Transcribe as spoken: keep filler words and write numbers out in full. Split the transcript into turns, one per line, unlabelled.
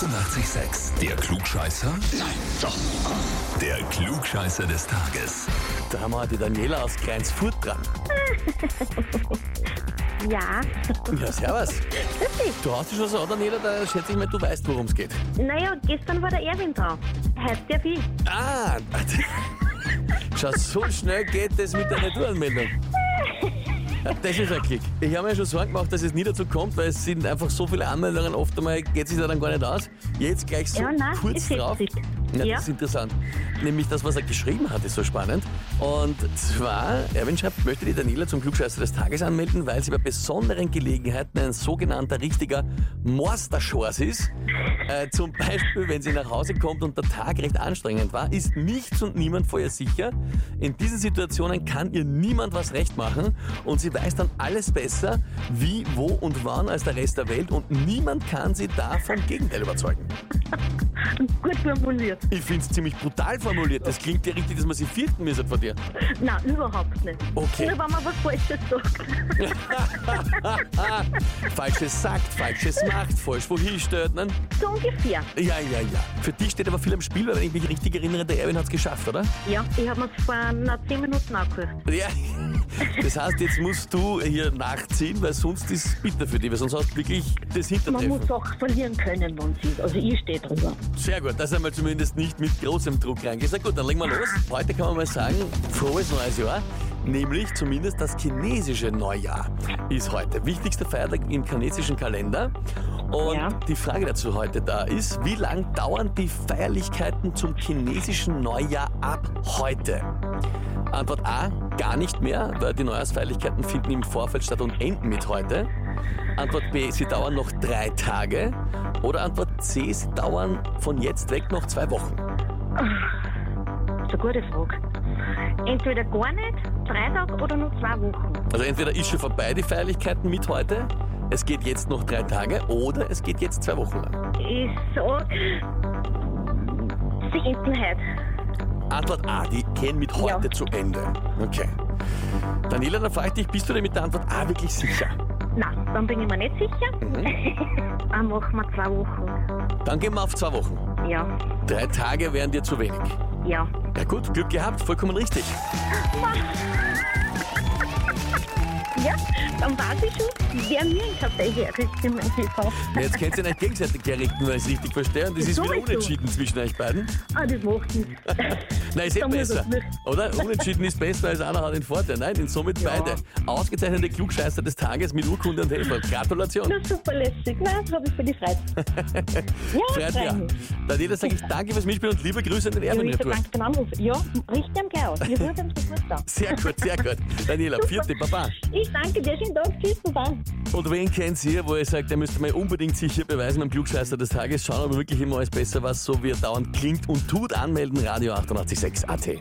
achtundachtzig Komma sechs. Der Klugscheißer? Nein, doch. Der Klugscheißer des Tages.
Da haben wir die Daniela aus Kleinsfurt dran.
Ja.
Ja, servus.
Grüß dich.
Du hast dich schon so an, Daniela, da schätze ich mal, du weißt, worum es geht.
Naja, gestern war der Erwin dran. Heute der Vieh.
Ah, schau, so schnell geht das mit der Retouranmeldung. Ja, das ist ein Klick. Ich habe mir schon Sorgen gemacht, dass es nie dazu kommt, weil es sind einfach so viele Anmeldungen, oft einmal geht es sich dann gar nicht aus. Jetzt gleich so
Ja, nein,
kurz
ist
drauf.
heftig.
Ja,
Ja.
das ist interessant. Nämlich das, was er geschrieben hat, ist so spannend. Und zwar, Erwin schreibt, möchte die Daniela zum Klugscheißer des Tages anmelden, weil sie bei besonderen Gelegenheiten ein sogenannter richtiger Morsterschors ist. Äh, zum Beispiel, wenn sie nach Hause kommt und der Tag recht anstrengend war, ist nichts und niemand vor ihr sicher. In diesen Situationen kann ihr niemand was recht machen und sie weiß dann alles besser, wie, wo und wann als der Rest der Welt und niemand kann sie da vom Gegenteil überzeugen.
Gut formuliert.
Ich finde es ziemlich brutal formuliert. Das klingt ja richtig, dass man sie vierten müssen von dir.
Nein, überhaupt nicht.
Okay.
Nur wenn man was Falsches sagt.
Falsches sagt, Falsches macht, falsch wohin stellt. Ne?
So ungefähr.
Ja, ja, ja. Für dich steht aber viel am Spiel, weil wenn ich mich richtig erinnere, der Erwin hat es geschafft, oder?
Ja, ich habe mir vor na, zehn Minuten angehört.
Ja. Das heißt, jetzt musst du hier nachziehen, weil sonst ist es bitter für dich, weil sonst hast du wirklich das
Man
Hintertreffen.
muss auch verlieren können, wenn sie. Also ich stehe drüber.
Sehr gut, dass einmal zumindest nicht mit großem Druck reingeht. Na gut, dann legen wir los. Heute kann man mal sagen, frohes neues Jahr. Nämlich zumindest das chinesische Neujahr ist heute. Wichtigster Feiertag im chinesischen Kalender. Und
Ja.
die Frage dazu heute da ist, wie lang dauern die Feierlichkeiten zum chinesischen Neujahr ab heute? Antwort A, gar nicht mehr, weil die Neujahrsfeierlichkeiten finden im Vorfeld statt und enden mit heute. Antwort B, sie dauern noch drei Tage. Oder Antwort C, sie dauern von jetzt weg noch zwei Wochen.
Das ist eine gute Frage. Entweder gar nicht, drei Tage oder nur zwei Wochen.
Also entweder ist schon vorbei die Feierlichkeiten mit heute, es geht jetzt noch drei Tage, oder es geht jetzt zwei Wochen lang.
Ich sag, sie enden heute.
Antwort A, die gehen mit heute
Ja.
zu Ende. Okay. Daniela, dann frage ich dich, bist du dir mit der Antwort A wirklich sicher?
Nein, dann bin ich mir nicht sicher.
Mhm.
Dann machen wir zwei Wochen.
Dann gehen wir auf zwei Wochen.
Ja,
Drei Tage wären dir zu wenig.
ja.
Ja gut, Glück gehabt, vollkommen richtig.
Ja, dann weiß ich schon, wer mir in Kaffee herrichtet in meinem T V.
Ja, jetzt könnt ihr nicht gegenseitig herrichten, weil ich es richtig verstehe. Und das ist wieder
Sowieso.
unentschieden zwischen euch beiden.
Ah, das macht nichts.
Nein, ist eh
Da muss
besser.
es nicht.
Oder? Unentschieden ist besser, als einer hat den Vorteil. Nein, denn somit
Ja.
beide. Ausgezeichnete Klugscheißer des Tages mit Urkunde und Helfer. Gratulation.
Na, super lässig. Nein, das habe ich für die Freude. Ja,
Freut mich.
mich.
Daniela, sage ich danke fürs Mitspielen und liebe Grüße an den
Ja,
Erwin
ich
retour.
danke den Anruf. Ja, richte ihm gleich aus. Ich rufe ihm sofort da.
Sehr gut, sehr gut. Daniela, vierte, Baba.
Ich danke dir. Schönen Tag. Tschüss, Baba.
Und wen kennt ihr, wo ihr sagt, der müsste mal unbedingt sicher beweisen am Klugscheißer des Tages, schauen, ob er wirklich immer alles besser was, so wie er dauernd klingt und tut, anmelden, Radio achtundachtzig Komma sechs A T.